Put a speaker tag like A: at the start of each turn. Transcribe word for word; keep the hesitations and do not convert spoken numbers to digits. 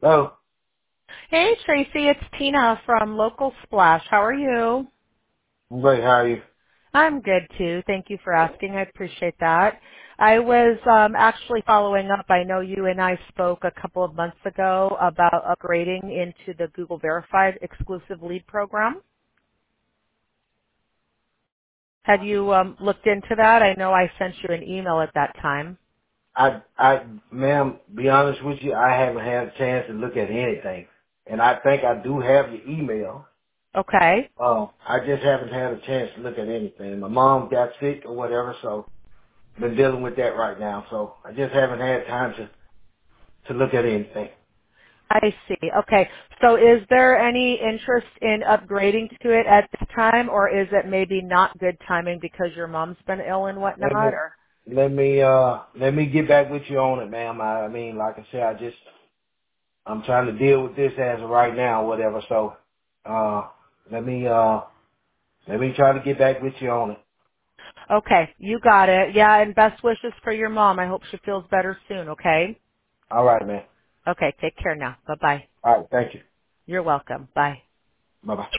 A: Oh,
B: Hey, Tracy, it's Tina from Local Splash. How are you?
A: I'm great. How are you?
B: I'm good too. Thank you for asking. I appreciate that. I was um, actually following up. I know you and I spoke a couple of months ago about upgrading into the Google Verified exclusive lead program. Had you um, looked into that? I know I sent you an email at that time.
A: I, I, ma'am, be honest with you, I haven't had a chance to look at anything. And I think I do have your email.
B: Okay.
A: Uh, I just haven't had a chance to look at anything. My mom got sick or whatever, so been dealing with that right now. So I just haven't had time to, to look at anything.
B: I see. Okay. So is there any interest in upgrading to it at this time, or is it maybe not good timing because your mom's been ill and whatnot?
A: Let me,
B: Or
A: let me, uh, let me get back with you on it, ma'am. I, I mean, like I said, I just, I'm trying to deal with this as of right now, whatever. So, uh, let me, uh, let me try to get back with you on it.
B: okay, you got it. Yeah, and best wishes for your mom. I hope she feels better soon. Okay.
A: All right, man.
B: Okay. Take care now. Bye bye.
A: All right. Thank you.
B: You're welcome. Bye.
A: Bye bye.